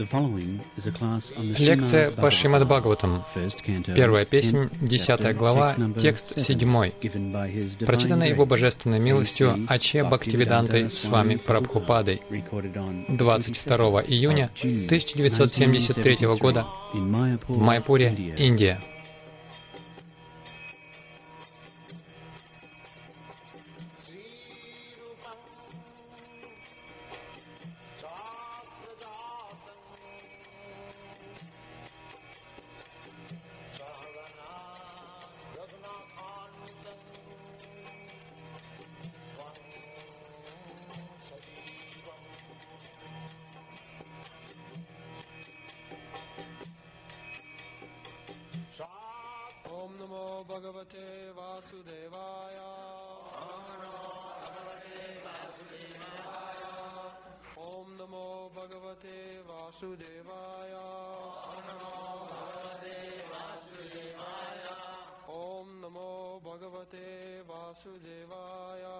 Лекция по Шримад Бхагаватам. Первая песнь, 10 глава, текст 7, прочитанная Его Божественной милостью Аче Бхактивидантой Свами Прабхупадой 22 июня 1973 года в Майяпуре, Индия. Bhagavate Vasudevaya. Om Namo Bhagavate Vasudevaya. Om Namo Bhagavate Vasudevaya.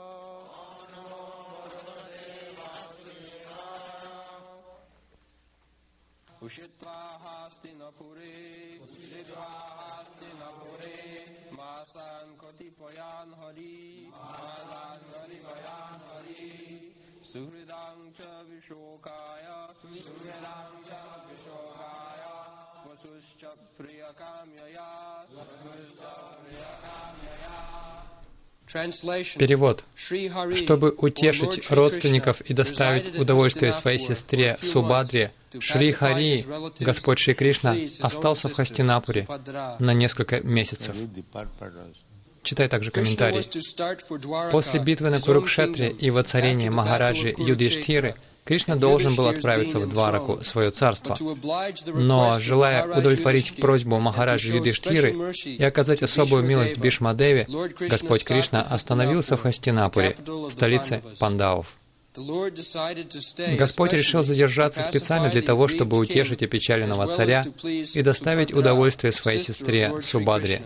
Ushitva Hastinapure, Ushitva Hastinapure, Masan Kotipoyan Hari, Masan Kotipoyan Hari, Suhridang Cha Vishokaya, Suhridang Cha Vishokaya, Swasuscha Priyakamyaya, Swasuscha Priyakamyaya. Перевод. Чтобы утешить родственников и доставить удовольствие своей сестре Субадре, Шри Хари, Господь Шри Кришна, остался в Хастинапуре на несколько месяцев. Читай также комментарий. После битвы на Курукшетре и воцарения Махараджи Юдхиштхиры Кришна должен был отправиться в Двараку, свое царство. Но, желая удовлетворить просьбу Махараджи Юдхиштхиры и оказать особую милость Бхишма-деве, Господь Кришна остановился в Хастинапуре, столице Пандавов. Господь решил задержаться специально для того, чтобы утешить опечаленного царя и доставить удовольствие своей сестре Субадре.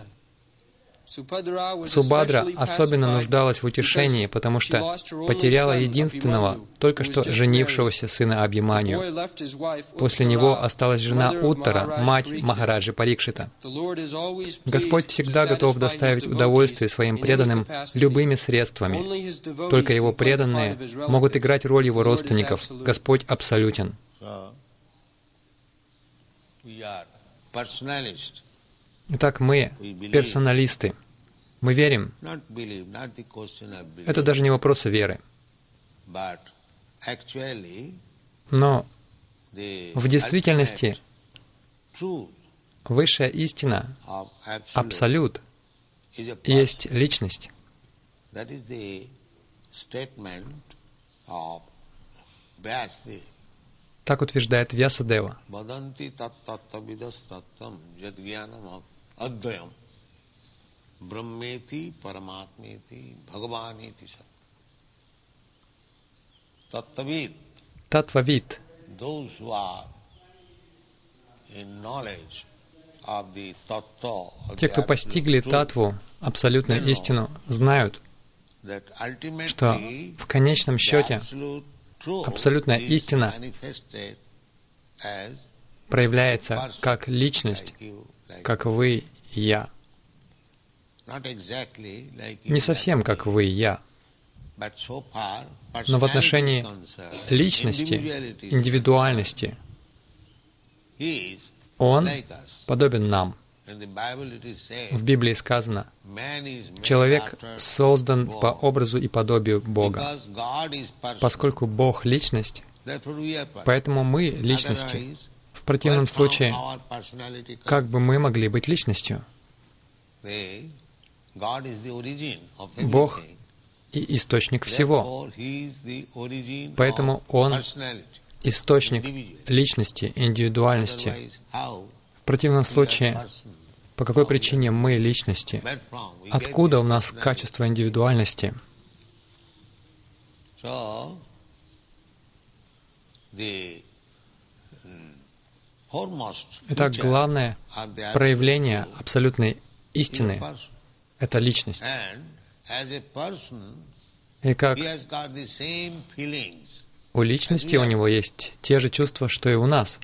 Субадра особенно нуждалась в утешении, потому что потеряла единственного, только что женившегося сына Абхиманью. После него осталась жена Уттара, мать Махараджи Парикшита. Господь всегда готов доставить удовольствие своим преданным любыми средствами. Только Его преданные могут играть роль Его родственников. Господь абсолютен. Итак, мы персоналисты. Мы верим. Это даже не вопрос веры. Но в действительности высшая истина, абсолют, есть личность. Так утверждает Вьясадева. Brahmeti, Paramatmeti, Bhagavaneti Sat. Tattvavid. Tattvavid. Those who are in knowledge of the tattva, те, кто постигли татву, абсолютную истину, знают, что в конечном счете абсолютная истина проявляется как личность, как вы и я. Не совсем как вы и я, но в отношении личности, индивидуальности, Он подобен нам. В Библии сказано, человек создан по образу и подобию Бога. Поскольку Бог — личность, поэтому мы — личности. В противном случае, как бы мы могли быть личностью? Бог и источник всего. Поэтому Он — источник личности, индивидуальности. В противном случае, по какой причине мы — личности? Откуда у нас качество индивидуальности? Итак, главное проявление абсолютной истины — это личность. И как у личности у него есть те же чувства, что и у нас.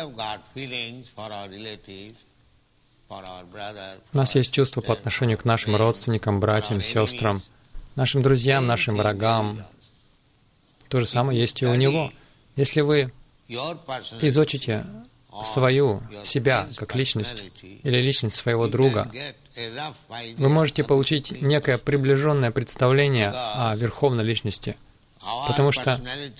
У нас есть чувства по отношению к нашим родственникам, братьям, сестрам, нашим друзьям, нашим врагам. То же самое есть и у него. Если вы изучите себя как личность или личность своего друга, вы можете получить некое приближенное представление о верховной личности, потому что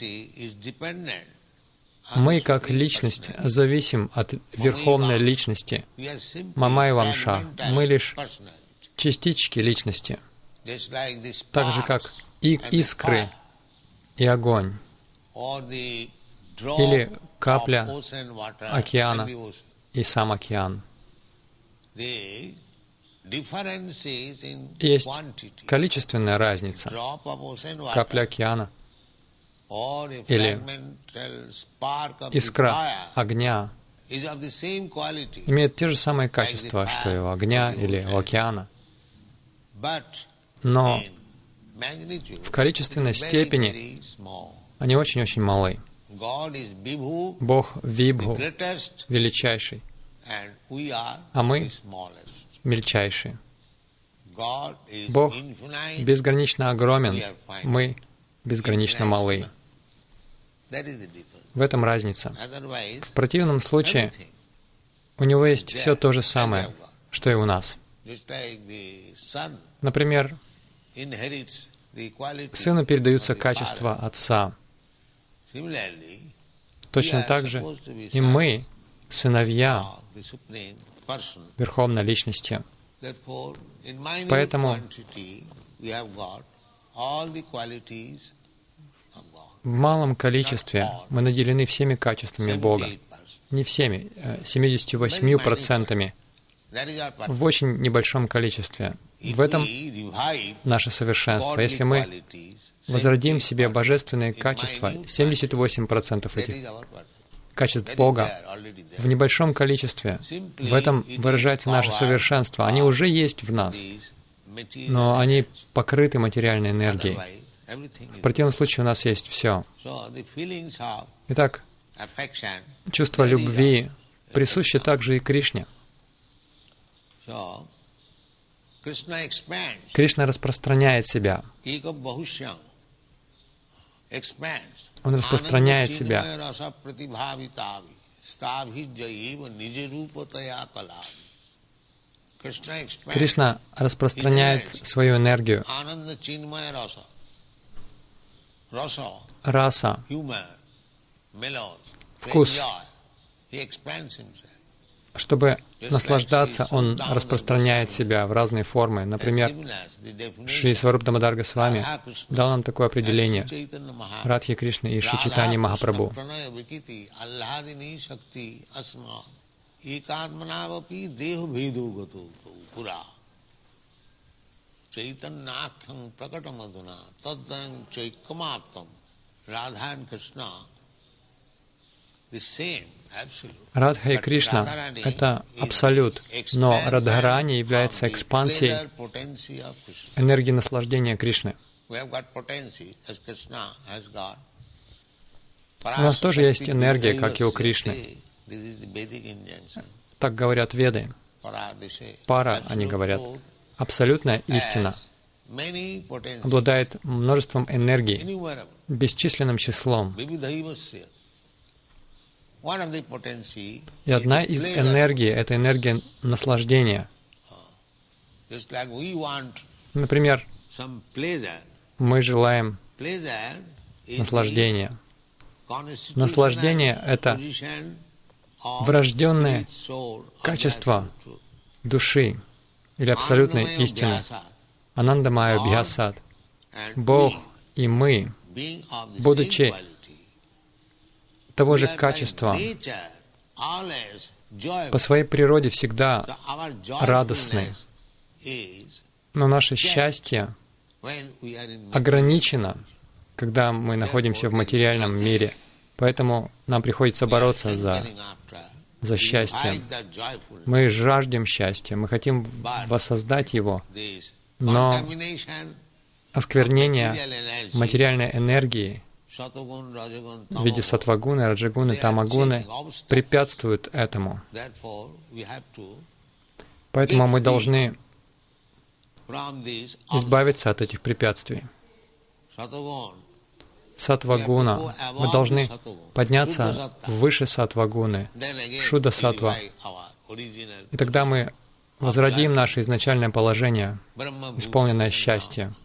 мы как личность зависим от верховной личности. Мамай Вамша. Мы лишь частички личности, так же как и искры и огонь, или капля океана и сам океан. Есть количественная разница. Капля океана или искра огня имеет те же самые качества, что и у огня или у океана. Но в количественной степени они очень-очень малы. Бог Вибху, величайший, а мы мельчайшие. Бог безгранично огромен, мы безгранично малы. В этом разница. В противном случае у него есть все то же самое, что и у нас. Например, сыну передаются качества отца. Точно так же и мы, сыновья Верховной Личности. Поэтому в малом количестве мы наделены всеми качествами Бога. Не всеми, 78%, в очень небольшом количестве. В этом наше совершенство. Если мы возродим в себе божественные качества, 78% этих качеств Бога в небольшом количестве, в этом выражается наше совершенство. Они уже есть в нас, но они покрыты материальной энергией. В противном случае у нас есть все. Итак, чувство любви присуще также и Кришне. Кришна распространяет себя. Он распространяет себя. Кришна распространяет свою энергию. Раса, вкус. Чтобы наслаждаться, он распространяет себя в разные формы. Например, Шри Сварупа Дамодар Госвами дал нам такое определение Радхи Кришны и Шри Чайтанья Махапрабху. Радха и Кришна — это абсолют, но Радхарани является экспансией энергии наслаждения Кришны. У нас тоже есть энергия, как и у Кришны. Так говорят Веды. Пара, они говорят, абсолютная истина обладает множеством энергий, бесчисленным числом. И одна из энергий — это энергия наслаждения. Например, мы желаем наслаждения. Наслаждение — это врожденное качество души или абсолютной истины. Анандамая Бхьясад. Бог и мы, будучи того же качества, по своей природе всегда радостны. Но наше счастье ограничено, когда мы находимся в материальном мире. Поэтому нам приходится бороться за счастье. Мы жаждем счастья, мы хотим воссоздать его, но осквернение материальной энергии в виде сатвагуны, раджагуны, тамагуны препятствуют этому. Поэтому мы должны избавиться от этих препятствий. Сатвагуна. Мы должны подняться выше сатвагуны, шуда-сатва. И тогда мы возродим наше изначальное положение, исполненное счастья.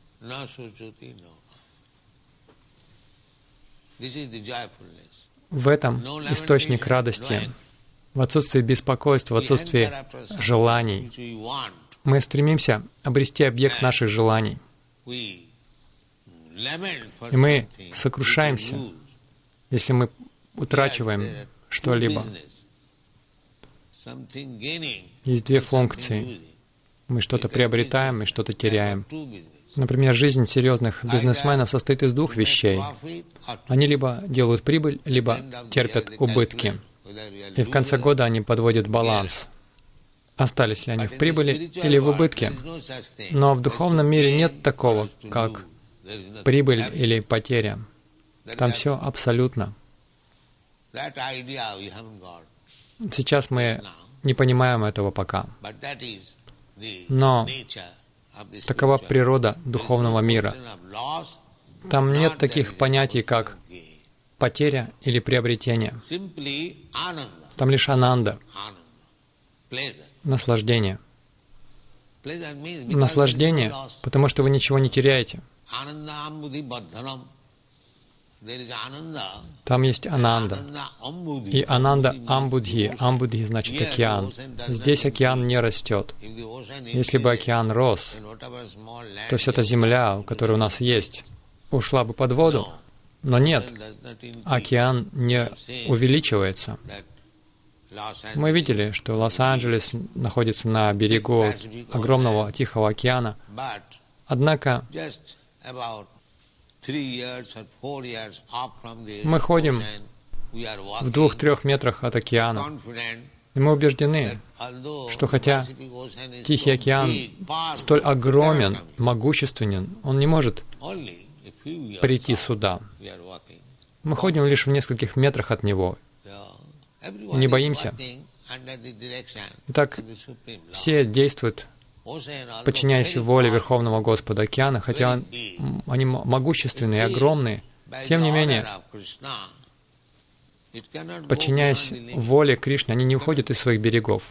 В этом источник радости, в отсутствии беспокойства, в отсутствии желаний. Мы стремимся обрести объект наших желаний. И мы сокрушаемся, если мы утрачиваем что-либо. Есть две функции. Мы что-то приобретаем и что-то теряем. Например, жизнь серьезных бизнесменов состоит из двух вещей. Они либо делают прибыль, либо терпят убытки. И в конце года они подводят баланс. Остались ли они в прибыли или в убытке? Но в духовном мире нет такого, как прибыль или потеря. Там все абсолютно. Сейчас мы не понимаем этого пока. Но такова природа духовного мира. Там нет таких понятий, как потеря или приобретение. Там лишь ананда, наслаждение. Наслаждение, потому что вы ничего не теряете. Там есть ананда. И ананда амбудхи. Амбудхи значит океан. Здесь океан не растет. Если бы океан рос, то вся эта земля, которая у нас есть, ушла бы под воду. Но нет, океан не увеличивается. Мы видели, что Лос-Анджелес находится на берегу огромного Тихого океана. Однако мы ходим в 2-3 метрах от океана. И мы убеждены, что хотя Тихий океан столь огромен, могущественен, он не может прийти сюда. Мы ходим лишь в нескольких метрах от него. Не боимся. Итак, все действуют, подчиняясь воле Верховного Господа океана, хотя они могущественные и огромные, тем не менее, подчиняясь воле Кришны, они не уходят из своих берегов.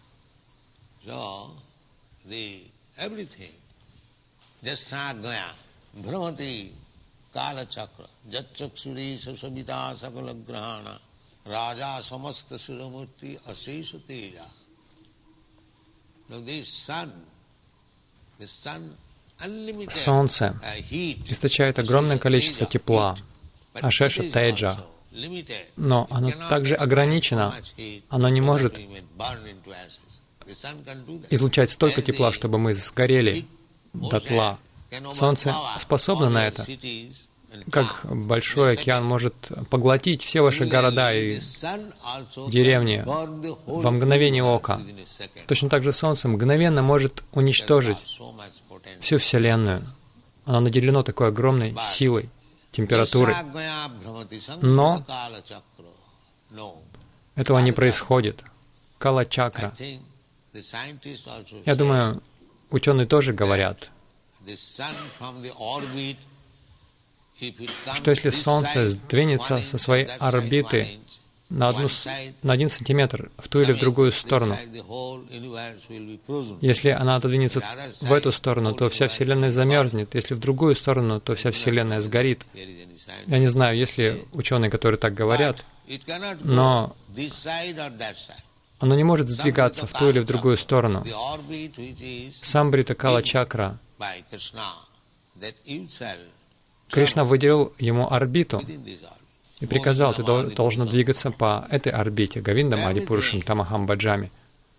Солнце источает огромное количество тепла, ашеша тейджа, но оно также ограничено, оно не может излучать столько тепла, чтобы мы сгорели дотла. Солнце способно на это. Как большой океан может поглотить все ваши города и деревни во мгновение ока. Точно так же Солнце мгновенно может уничтожить всю Вселенную. Оно наделено такой огромной силой, температурой. Но этого не происходит. Кала-чакра. Я думаю, ученые тоже говорят, что если Солнце сдвинется со своей орбиты на 1 сантиметр в ту или в другую сторону, если она отодвинется в эту сторону, то вся Вселенная замерзнет. Если в другую сторону, то вся Вселенная сгорит. Я не знаю, есть ли ученые, которые так говорят, но оно не может сдвигаться в ту или в другую сторону. Самбрита Кала-чакра. Кришна выделил ему орбиту и приказал, ты должен двигаться по этой орбите, Говиндам Адипурушам Тамахам Баджами.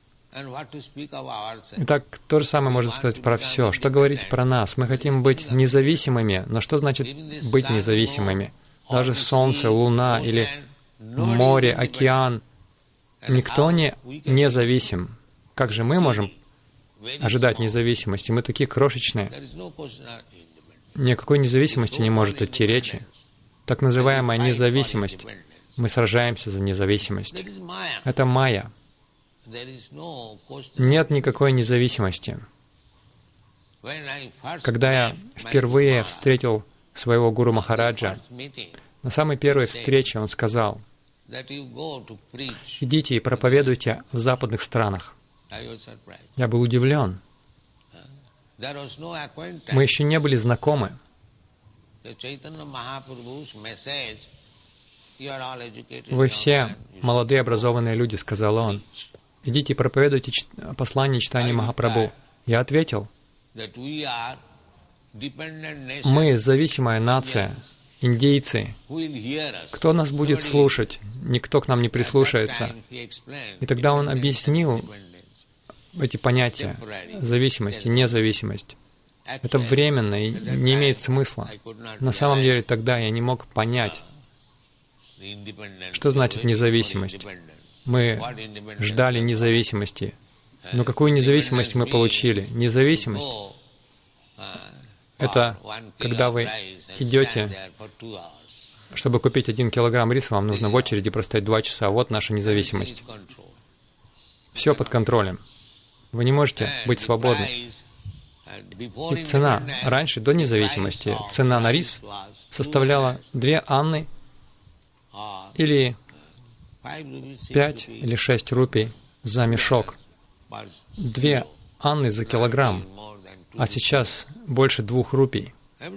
Итак, то же самое можно сказать про все. Что говорить про нас? Мы хотим быть независимыми, но что значит быть независимыми? Даже Солнце, Луна или море, океан, никто не независим. Как же мы можем ожидать независимости? Мы такие крошечные. Ни о какой независимости не может идти речи. так называемая независимость. Мы сражаемся за независимость. Это майя. Нет никакой независимости. Когда я впервые встретил своего гуру Махараджа, на самой первой встрече он сказал: «Идите и проповедуйте в западных странах». Я был удивлен. Мы еще не были знакомы. «Вы все молодые образованные люди», — сказал он. «Идите и проповедуйте послание читания Махапрабху». Я ответил: «Мы зависимая нация, индейцы. Кто нас будет слушать? Никто к нам не прислушается». И тогда он объяснил эти понятия: зависимость и независимость. Это временно и не имеет смысла. На самом деле тогда я не мог понять, что значит независимость. Мы ждали независимости. Но какую независимость мы получили? Независимость — это когда вы идете, чтобы купить 1 килограмм риса, вам нужно в очереди простоять 2 часа. Вот наша независимость. Все под контролем. Вы не можете быть свободны. И цена. Раньше, до независимости, цена на рис составляла 2 анны или 5 или 6 рупий за мешок. 2 анны за килограмм, а сейчас больше 2 рупий.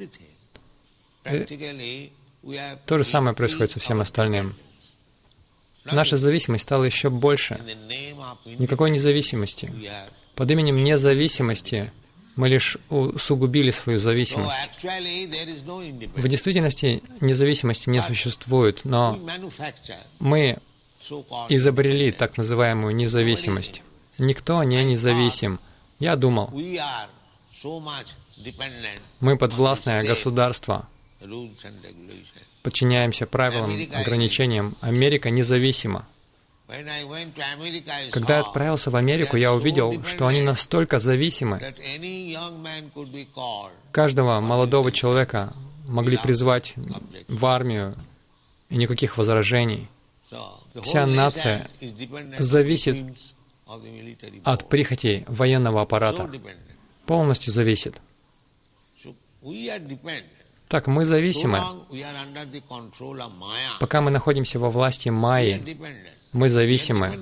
То же самое происходит со всем остальным. Наша зависимость стала еще больше. Никакой независимости. Под именем независимости мы лишь усугубили свою зависимость. В действительности независимости не существует, но мы изобрели так называемую независимость. Никто не независим. Я думал, мы подвластное государство, подчиняемся правилам, ограничениям. Америка независима. Когда я отправился в Америку, я увидел, что они настолько зависимы. Каждого молодого человека могли призвать в армию, и никаких возражений. Вся нация зависит от прихотей военного аппарата. Полностью зависит. Так, мы зависимы. Пока мы находимся во власти майи, мы зависимы.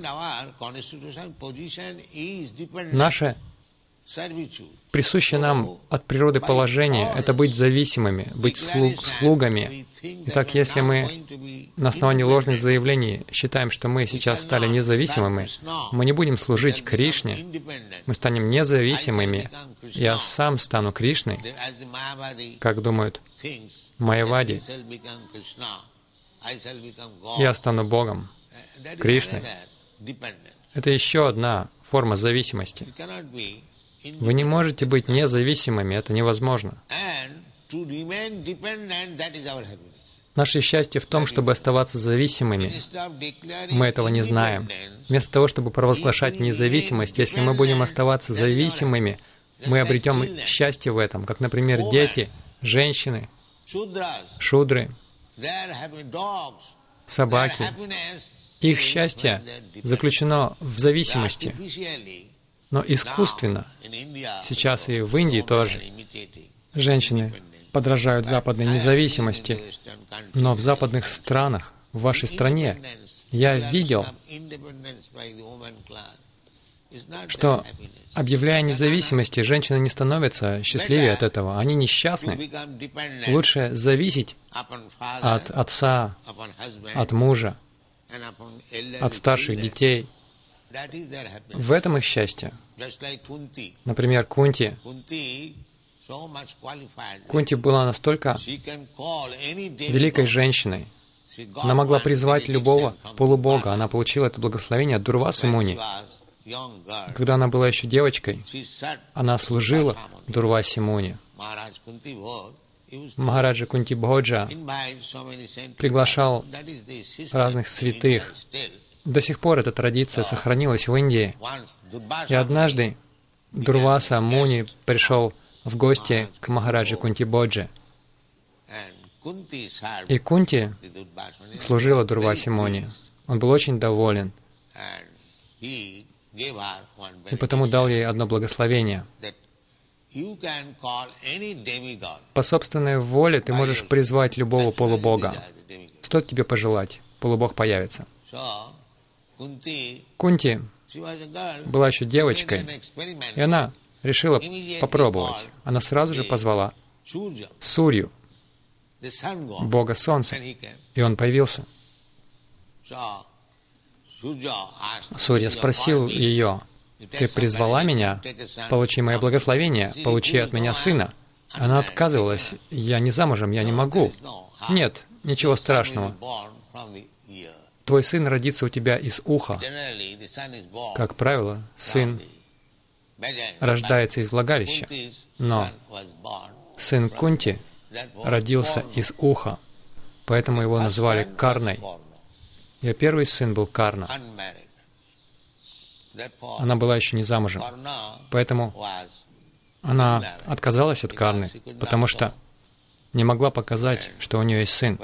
Наше присущее нам от природы положение — это быть зависимыми, быть слугами. Итак, если мы на основании ложных заявлений считаем, что мы сейчас стали независимыми, мы не будем служить Кришне, мы станем независимыми. Я сам стану Кришной, как думают майявади. Я стану Богом, Кришной. Это еще одна форма зависимости. Вы не можете быть независимыми, это невозможно. Наше счастье в том, чтобы оставаться зависимыми. Мы этого не знаем. Вместо того, чтобы провозглашать независимость, если мы будем оставаться зависимыми, мы обретем счастье в этом, как, например, дети, женщины, шудры, собаки. Их счастье заключено в зависимости, но искусственно. Сейчас и в Индии тоже женщины подражают западной независимости, но в западных странах, в вашей стране, я видел, что, объявляя независимости, женщины не становятся счастливее от этого, они несчастны. Лучше зависеть от отца, от мужа, от старших детей. В этом их счастье. Например, Кунти. Кунти была настолько великой женщиной. Она могла призвать любого полубога. Она получила это благословение от Дурвасы Муни. Когда она была еще девочкой, она служила Дурвасе Муни. Махараджа Кунти Бходжа приглашал разных святых. До сих пор эта традиция сохранилась в Индии. И однажды Дурваса Муни пришел в гости к Махараджа Кунти Бходжа. И Кунти служила Дурвасе Муни. Он был очень доволен, и потому дал ей одно благословение. По собственной воле ты можешь призвать любого полубога. Стоит тебе пожелать, полубог появится. Кунти была еще девочкой, и она решила попробовать. Она сразу же позвала Сурью, бога солнца, и он появился. Сурья спросил ее: «Ты призвала меня? Получи мое благословение, получи от меня сына». Она отказывалась: «Я не замужем, я не могу». «Нет, ничего страшного. Твой сын родится у тебя из уха». Как правило, сын рождается из влагалища, но сын Кунти родился из уха, поэтому его назвали Карной. Ее первый сын был Карна. Она была еще не замужем, поэтому она отказалась от Карны, потому что не могла показать, что у нее есть сын.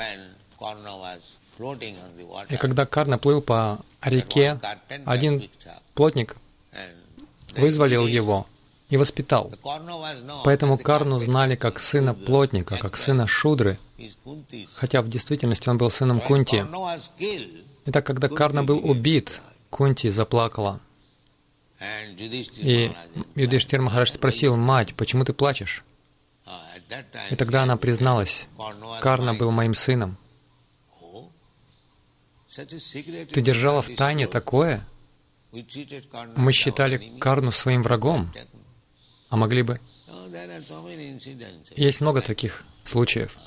И когда Карна плыл по реке, один плотник вызволил его и воспитал. Поэтому Карну знали как сына плотника, как сына Шудры, хотя в действительности он был сыном Кунти. Итак, когда Карна был убит, Кунти заплакала. И Юдхиштхир Махарадж спросил: «Мать, почему ты плачешь?» И тогда она призналась: «Карна был моим сыном». «Ты держала в тайне такое? Мы считали Карну своим врагом, а могли бы...» Есть много таких случаев.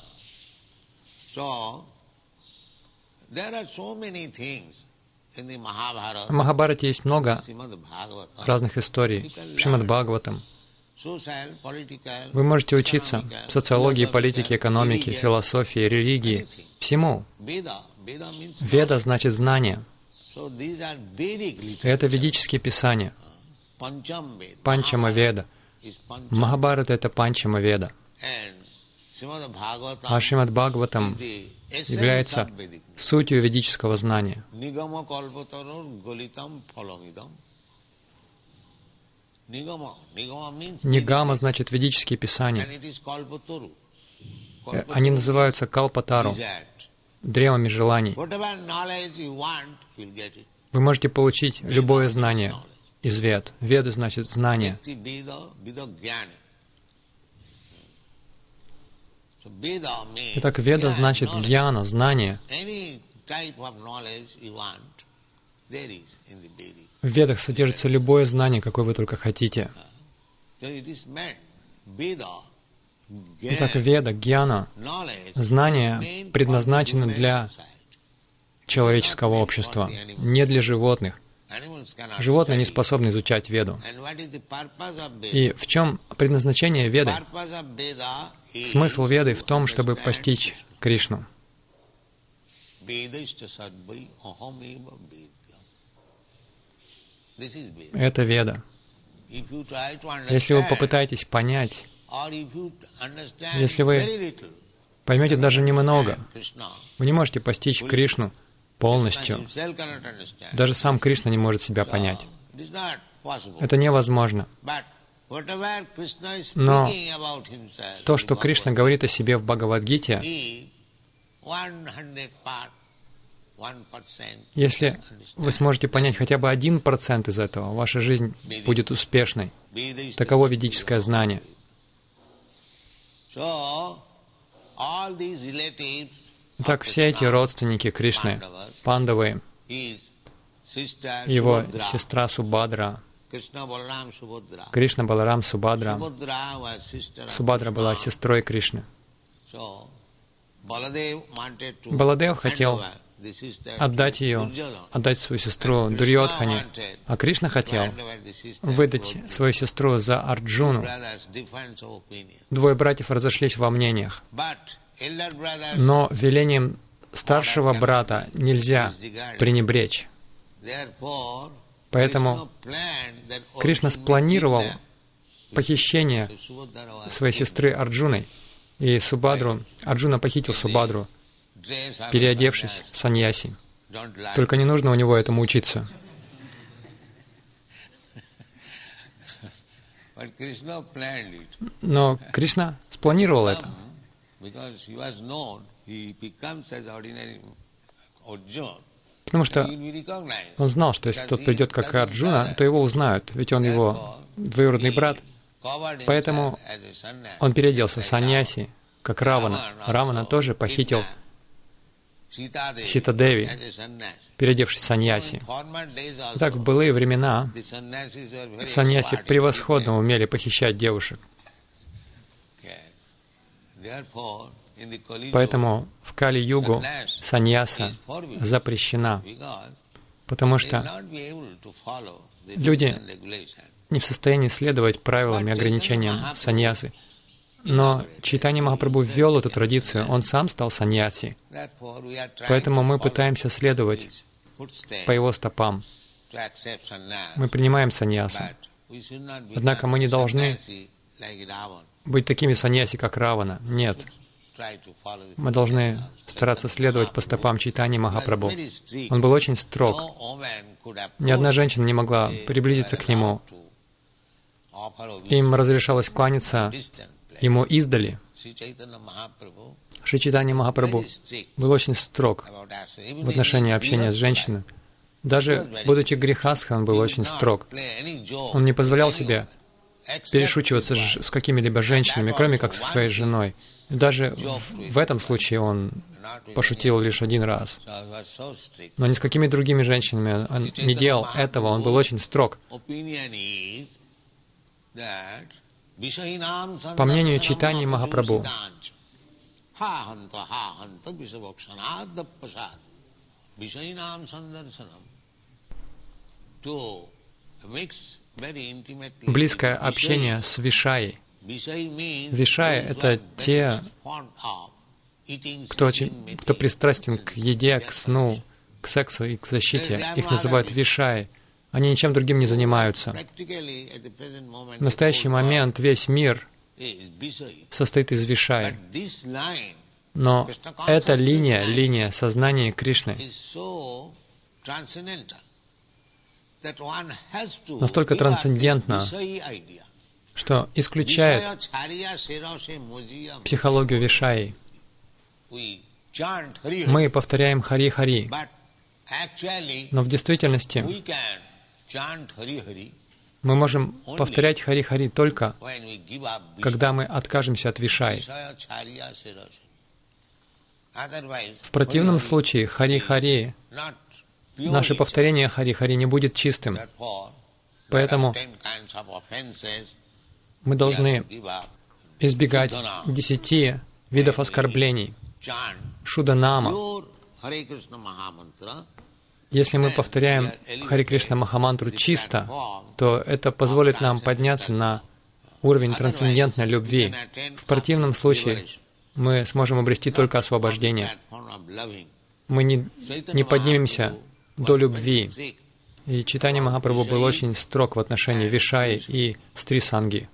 В Махабхарате есть много разных историй. В Шримад Бхагаватам вы можете учиться социологии, политике, экономике, философии, религии, всему. Веда значит знание. Это ведические писания. Панчама Веда. Махабхарата — это Панчама Веда. А Шримад Бхагаватам является сутью ведического знания. Нигама значит ведические писания. Они называются Калпатару, древами желаний. Вы можете получить любое знание из Вед. Веда значит знание. Итак, Веда значит гьяна, знание. В Ведах содержится любое знание, какое вы только хотите. Итак, Веда, гьяна, знания предназначены для человеческого общества, не для животных. Животные не способны изучать Веду. И в чем предназначение Веды? Смысл Веды в том, чтобы постичь Кришну. Это Веда. Если вы попытаетесь понять, если вы поймете даже немного, вы не можете постичь Кришну полностью. Даже сам Кришна не может себя понять. Это невозможно. Но то, что Кришна говорит о себе в Бхагавад-гите, если вы сможете понять хотя бы 1% из этого, ваша жизнь будет успешной. Таково ведическое знание. Итак, все эти родственники Кришны, Пандавы, его сестра Субхадра, Кришна, Баларам, Субхадра. Субхадра была сестрой Кришны. Баладев хотел отдать ее, отдать свою сестру Дурьодхане, а Кришна хотел выдать свою сестру за Арджуну. Двое братьев разошлись во мнениях. Но велением старшего брата нельзя пренебречь. Поэтому Кришна спланировал похищение своей сестры Арджуной. И Субадру, Арджуна похитил Субадру, переодевшись в саньяси. Только не нужно у него этому учиться. Но Кришна спланировал это. Потому что он знал, что если тот придет как Арджуна, то его узнают, ведь он его двоюродный брат. Поэтому он переоделся в саньяси, как Равана. Равана тоже похитил Сита-деви, переодевшись в саньяси. Так, в былые времена саньяси превосходно умели похищать девушек. Поэтому в Кали-югу саньяса запрещена, потому что люди не в состоянии следовать правилам и ограничениям саньясы. Но Чайтанья Махапрабху ввел эту традицию, он сам стал саньяси. Поэтому мы пытаемся следовать по его стопам. Мы принимаем саньясу. Однако мы не должны быть такими саньяси, как Равана. Нет. Мы должны стараться следовать по стопам Чайтаньи Махапрабху. Он был очень строг. Ни одна женщина не могла приблизиться к нему. Им разрешалось кланяться ему издали. Шри Чайтанья Махапрабху был очень строг в отношении общения с женщиной. Даже будучи грехастхой, он был очень строг. Он не позволял себе перешучиваться с какими-либо женщинами, кроме как со своей женой. И даже в этом случае он пошутил лишь один раз. Но ни с какими другими женщинами он не делал этого, он был очень строг. По мнению Чайтаньи Махапрабху, близкое общение с Вишаей. Вишаи — это те, кто пристрастен к еде, к сну, к сексу и к защите. Их называют Вишаи. Они ничем другим не занимаются. В настоящий момент весь мир состоит из Вишаи. Но эта линия сознания Кришны настолько трансцендентна, что исключает психологию Вишаи. Мы повторяем Хари-Хари, но в действительности мы можем повторять Хари-Хари только, когда мы откажемся от Вишаи. В противном случае Хари-Хари, наше повторение Хари-Хари не будет чистым. Поэтому мы должны избегать 10 видов оскорблений. Шуда-нама. Если мы повторяем Хари Кришна Махамантру чисто, то это позволит нам подняться на уровень трансцендентной любви. В противном случае мы сможем обрести только освобождение. Мы не поднимемся до любви. И Чайтанья Махапрабху был очень строг в отношении Вишаи и Стрисанги.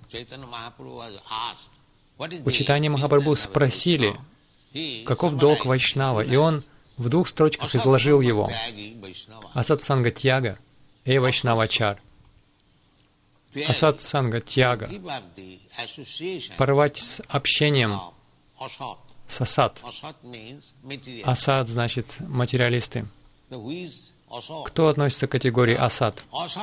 У Чайтаньи Махапрабху спросили, каков долг Вайшнава, и он в 2 строчках изложил его. Асат санга тьяга и Вайшнавачар. Асат санга тьяга. Порвать с общением с асат. Асат значит материалисты. Кто относится к категории асат?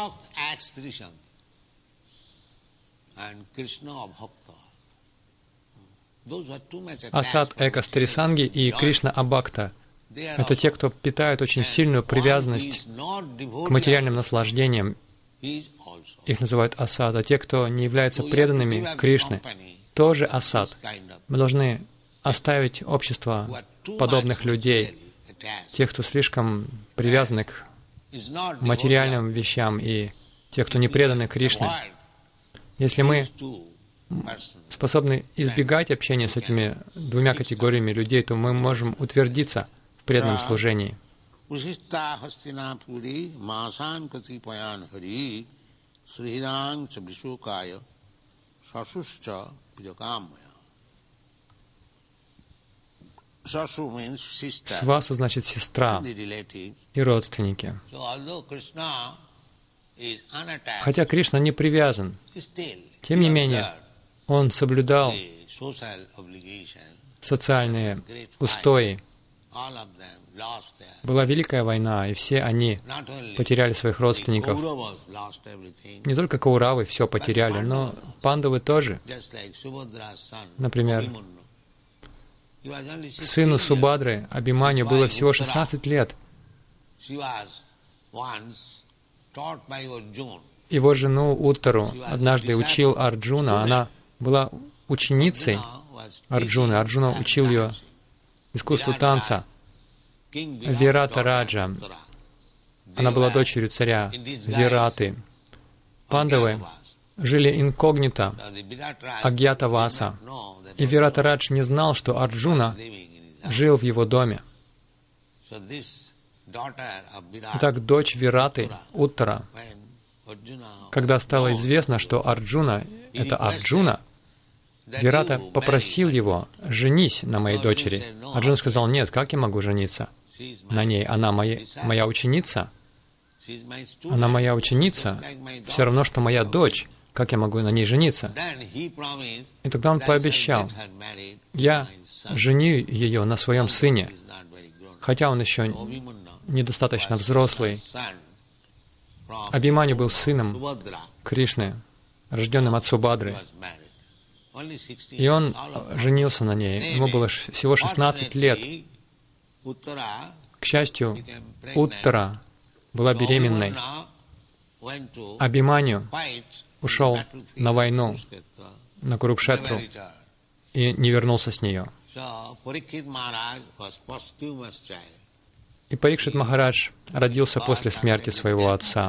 Асат эко Стрисанги и Кришна Абхакта. Это те, кто питают очень сильную привязанность к материальным наслаждениям. Их называют асад. А те, кто не являются преданными Кришне, тоже асад. Мы должны оставить общество подобных людей, тех, кто слишком привязаны к материальным вещам, и тех, кто не преданы Кришне. Если мы способны избегать общения с этими 2 категориями людей, то мы можем утвердиться в преданном служении. Sasu means sister, Свасу значит сестра the relative. и родственники. So although Krishna is unattached, Хотя Кришна не привязан, still тем не менее, он соблюдал the social obligation. социальные устои. All of them lost their. Была Великая война, и все они Not only потеряли своих родственников. Kauravas lost everything, Не только Кауравы все потеряли, но Пандавы тоже. just like Subhadra's son, Например, Abhimanyu. He was only 16 сыну years. Субадры, Абхиманью, было всего 16 лет. She was once taught by Arjuna. Его жену Уттару однажды учил Арджуна. Она была ученицей Арджуны. Арджуна учил ее искусству танца. Вирата Раджа. Она была дочерью царя Вираты. Пандавы жили инкогнито, Агьята Васа. И Вирата Радж не знал, что Арджуна жил в его доме. Итак, дочь Вираты, Уттара, когда стало известно, что Арджуна — это Арджуна, Вирата попросил его: «Женись на моей дочери». Арджуна сказал: «Нет, как я могу жениться на ней? Она моя ученица. Она моя ученица, все равно, что моя дочь. Как я могу на ней жениться?» И тогда он пообещал: «Я женю ее на своем сыне». Хотя он еще недостаточно взрослый. Абхиманью был сыном Кришны, рожденным от Субадры. И он женился на ней. Ему было всего 16 лет. К счастью, Уттара была беременной. Абхиманью ушел на войну, на Курукшетру, и не вернулся с нее. И Парикшит Махарадж родился после смерти своего отца.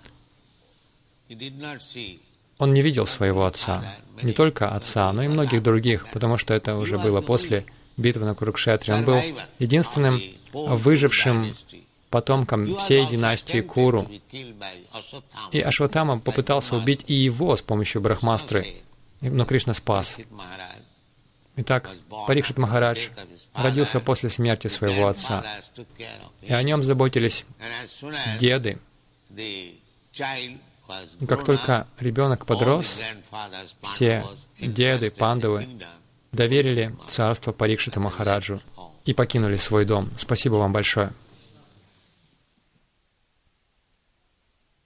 Он не видел своего отца, не только отца, но и многих других, потому что это уже было после битвы на Курукшетре. Он был единственным выжившим потомком всей династии Куру. И Ашватthама попытался убить и его с помощью Брахмастры, но Кришна спас. Итак, Парикшит Махарадж родился после смерти своего отца, и о нем заботились деды. И как только ребенок подрос, все деды, пандавы доверили царство Парикшиту Махараджу и покинули свой дом. Спасибо вам большое.